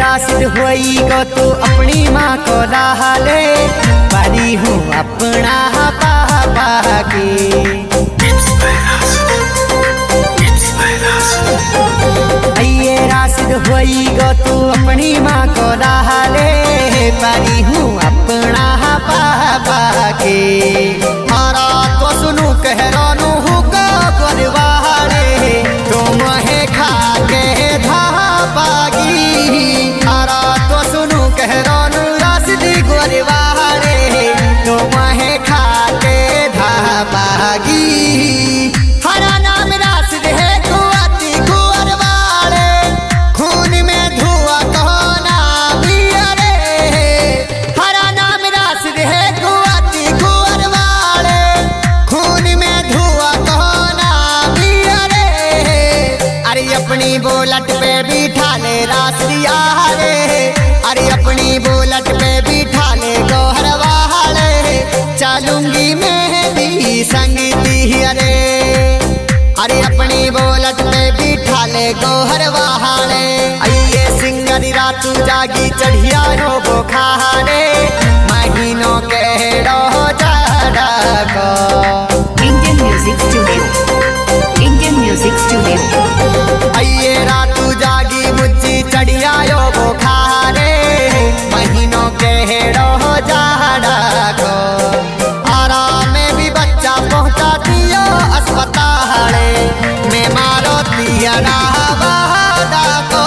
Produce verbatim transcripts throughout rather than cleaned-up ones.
राशिद होई गो तू अपनी माँ को लाले पारी हूँ अपना पापा की। आइए राशिद होई गो तू अपनी माँ को लाले पारी हूँ अपना पापा की। मारा तो सुनू कह रानू हूँ को गोरवाड़े तुम है खा के धापागी। मारा तो सुनू कह रानू राशिद गोरवाड़े तुम है खा के धापागी। हरा नाम राशिद है कुआती गोरवाड़े खून में धुआं कहना भी अरे। हरा नाम राशिद है कुआती गोरवाड़े खून में धुआं कहना भी अरे। अरे अपनी बोलट पे बिठा ले राशिदिया रे। अरे अपनी बोलट पे बिठा ले गोहरवाड़े चलूंगी मेहंदी संगीती अरे। अरे अपनी बोलट पे बिठा ले गोहरवाड़े। आइए सिंगरी रातू जागी चढ़िया रो बोखारे महीनों के रोजा को। Indian Music Studio. Indian Music Studio. आइए रातू जागी मुझी चढ़िया रो बोखारे महीनों के रोजा को। आराम में भी बच्चा पहुंचा दियो अस्पताल में मारो दिया रावादा को।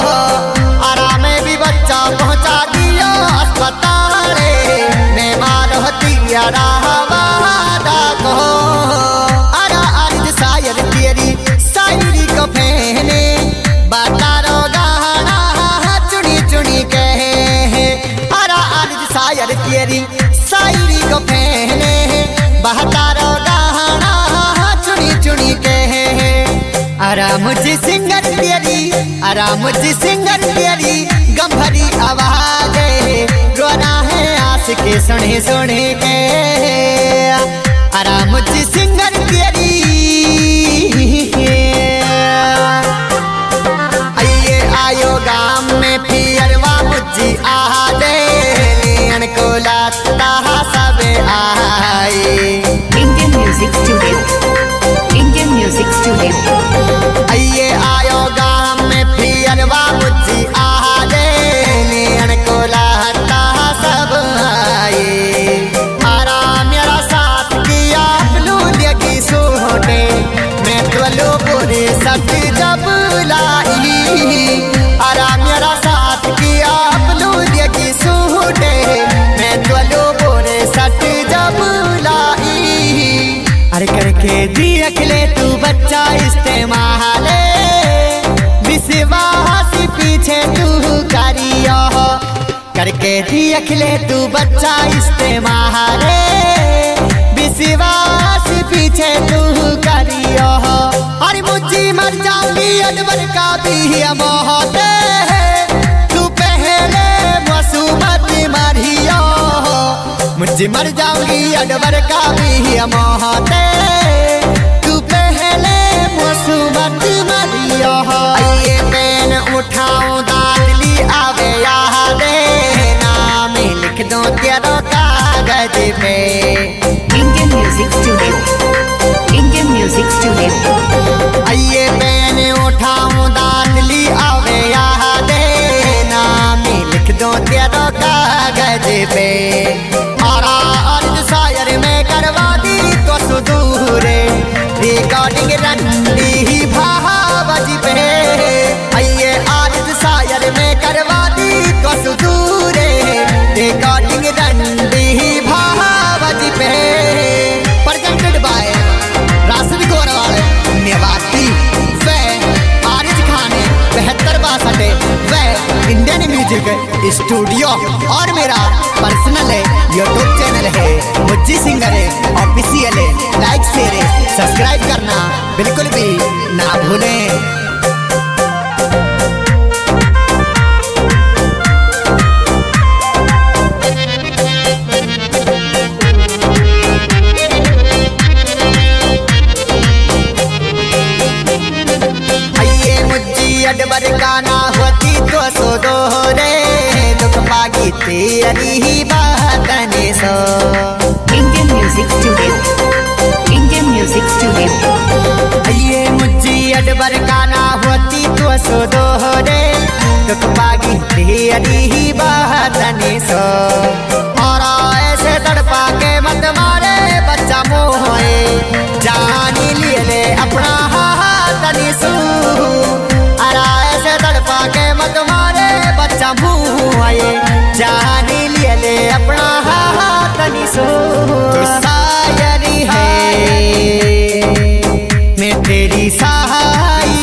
आराम में भी बच्चा पहुंचा दियो अस्पताल में मारो दिया रावादा को। अरा अर्ज शायर तेरी शायरी को पहने बतारो गाना चुनी चुनी कहे। अरा अर्ज शायर तेरी शायरी को पहने बहतारो गाना चुनी चुनी कहे। अरा मुझे सिंगर तेरी अरा मुझे सिंगर तेरी गंभरी आवाज रोना है आस के सुने सुने के। अरा मुझे सिंगर तेरी आइए आयो गाम में फिरवा मुझी आ दे लियन को लाता सब आए। Indian Music Studio. Indian Music Studio. आइए आयो गाम में फिरवा मुझी आ दे लियन को लाता सब आए। आरा मेरा साथ किया अपनू देखी सोने मैं तो पूरे सब जब लाई। आरा मेरा साथ किया अपनू देखी सोने मैं तो पूरे सट जब लाई। अरे करके देख ले तू बच्चा इस्तेमाल विश्वास पीछे तू करियो। करके देख ले तू बच्चा इस्तेमाल विश्वास पीछे तू करियो। अरे मुझे मर जाऊंगी अनवर का भी मौत तू पहले मसूमत मरियो। मुझे मर जाऊंगी अनवर का भी मौत तू पहले मसूमत मरियो। आइए पेन उठाऊं दादली आवे याद नाम लिख दो तेरो कागज पे। Indian Music Studio. Indian Music Studio. आइए पेन उठाऊं दादली आवे याद नाम लिख दो तेरो कागज पे। आरा अर्ज शायर में करवा दी तो सुदूरे रिकॉर्डिंग रंडी भावजी पे। आइए अर्ज शायर में करवा दी तो सुदूरे रिकॉर्डिंग रंडी भावजी पे। प्रेजेंटेड बाय राशिद गोरवाड़े निवासी वे आरिज खाने बेहतर बासठे वे इंडियन म्यूजिक स्टूडियो। और मेरा पर्सनल है यूट्यूब चैनल है मुझी सिंगर है ऑफिशियल है। लाइक शेयर सब्सक्राइब करना बिल्कुल भी ना भूलें। अडबर का ना होती तो सो दोहरे दुख पागी तेरी ही बातने सो। Indian Music Studio. Indian Music Studio. ये मुझी अडबर का ना होती तो सो दोहरे दुख पागी तेरी ही बातने सो। और ऐसे तड़पा के मत मारे बच्चा मोहे जानी लिए ले अपना हाथनी सू। अरा ऐसे तड़पा के मत मारे बच्चा मुँह जानी लिए ले अपना हाथनी सू। तो शायरी है मैं तेरी शायरी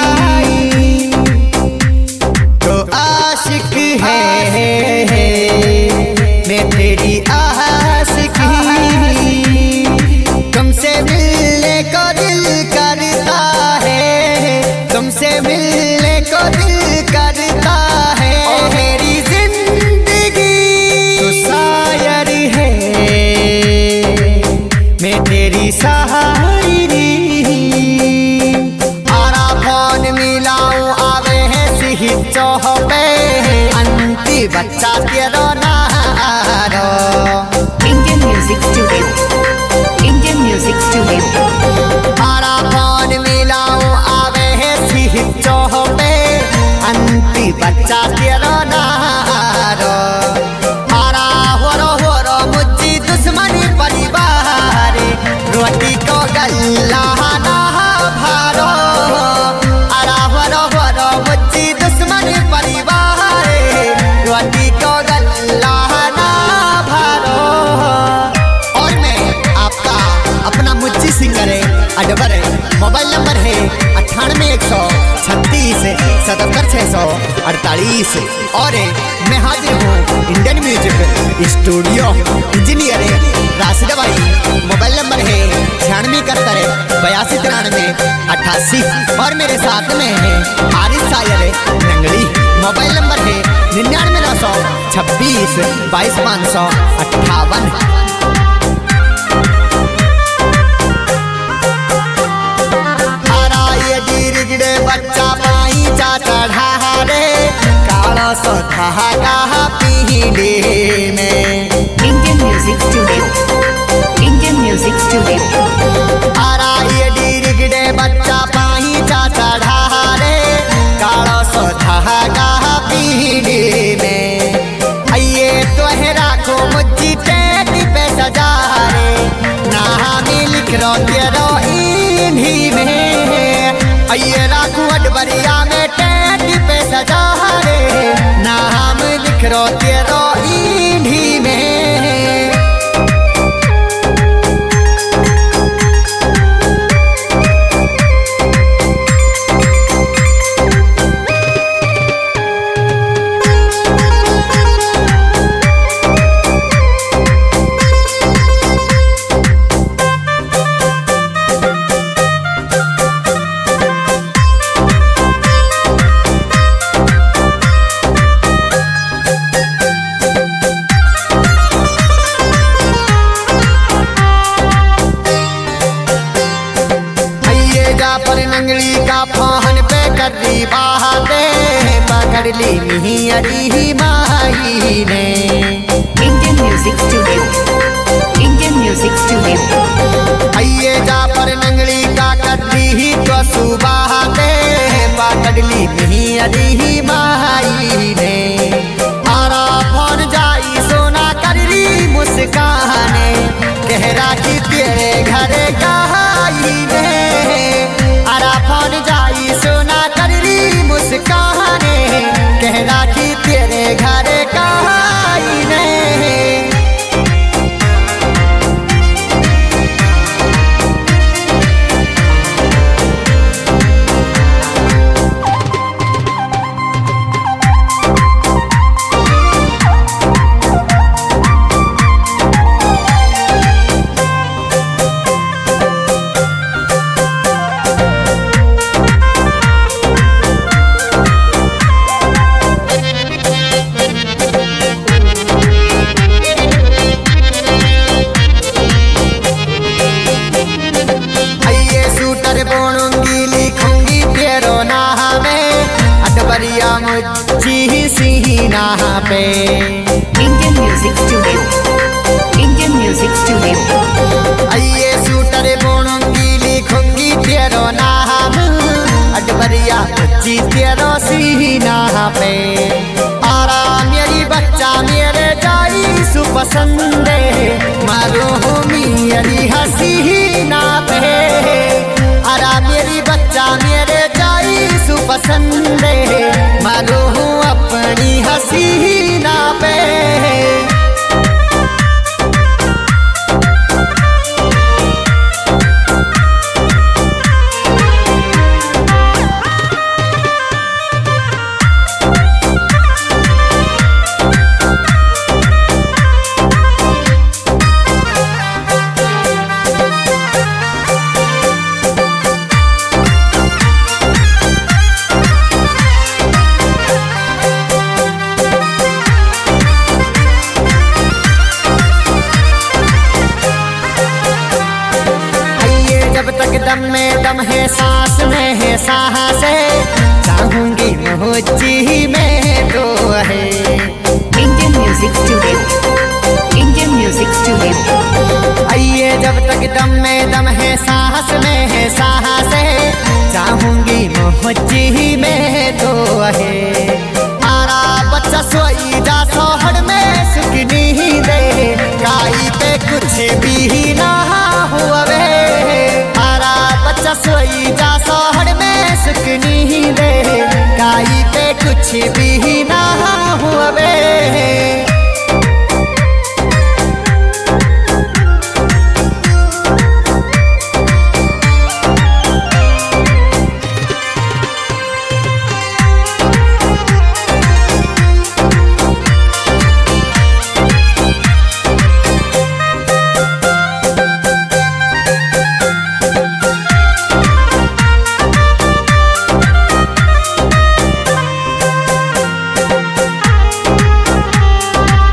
तो आशिक है मैं तेरी आशिकी। तुमसे मिलने को दिल करता है तुमसे मिलने को दिल करता है ओ मेरी जिंदगी। तो शायरी है मैं तेरी शायरी। आरा फोन मिलाऊं आवे है सिही चौह पे अंती बच्चा तेरो नारो। Indian Music Studio. Indian Music Studio. आरा फोन मिलाऊं आवे है सिही चौह पे अंती बच्चा तेरो नारो। आरा होरो होरो मुझी दुश्मनी परिवार रोटी को गल्ला ना भारो। आरा होरो होरो मुझी दुश्मनी परिवार रोटी को गल्ला ना भारो। और मैं आपका अपना मुझी सिंगर है अडबर है। मोबाइल नंबर है अट्ठानवे एक सौ छत्तीस सतहत्तर छः सौ अड़तालीस। और मैं हाजिर हूँ इंडियन म्यूजिक स्टूडियो इंजीनियर है राशिद भाई। मोबाइल नंबर है छियानवे इकहत्तर बयासी तिरानवे अट्ठासी। और मेरे साथ में है आरिफ सायर नंगली। मोबाइल नंबर है निन्यानवे नौ सौ छब्बीस बाईस पाँच सौ अट्ठावन। गिड़े बच्चा पाई चा चढ़ा रे काला सो धागा पीढ़े में। Indian Music Studio. Indian Music Studio. Ara ये डीर गिड़े बच्चा पाई चा चढ़ा रे काला सो धागा पीढ़े में। आइए तो है राखो मुझी टेट पे सजा रे नाम लिख रो तेरो इन्हीं में। आइए राखू अडबरिया में टेट पे सजा रे नाम लिख रो तेरो इन्हीं में। पर नंगली का फोहन पे करी बाते पकड़ ली मिहियरी माही ने। Indian Music Studio. Indian Music Studio. आइए जा पर नंगली का करी ही तो सुबह ते पकड़ ली मिहियरी माही ने। आरा फोन जाई सोना कर ली मुस्काने कहरा की तेरे घर कहाई ने। आरा फोन जाई सोना कर ली मुस्काने कह राखी तेरे घर कहाई ने। पे Indian Music Studio. Indian Music Studio. आइए सूटर बोणूंगी लिखूंगी तेरो नाम अटबरिया बच्ची तेरो सीना पे आरा मेरी बच्चा मेरे जाई सुपसंद मारो मेरी हसीना पे आरा मेरी बच्चा मेरे जाई सुपसंद मारो अपनी हसीना पे जब तक दम में दम है सांस में है सांस है चाहूंगी मोची में तो है Indian Music Studio. Indian Music Studio. आइए जब तक दम में दम है सांस में है सांस है चाहूंगी मोची में तो है आरा बच्चा सोई जा सोहर में सुकनी दे काई पे कुछ भी ना हुआ वे बच्चा सोई जा सोहर में सुकनी दे काई पे कुछ भी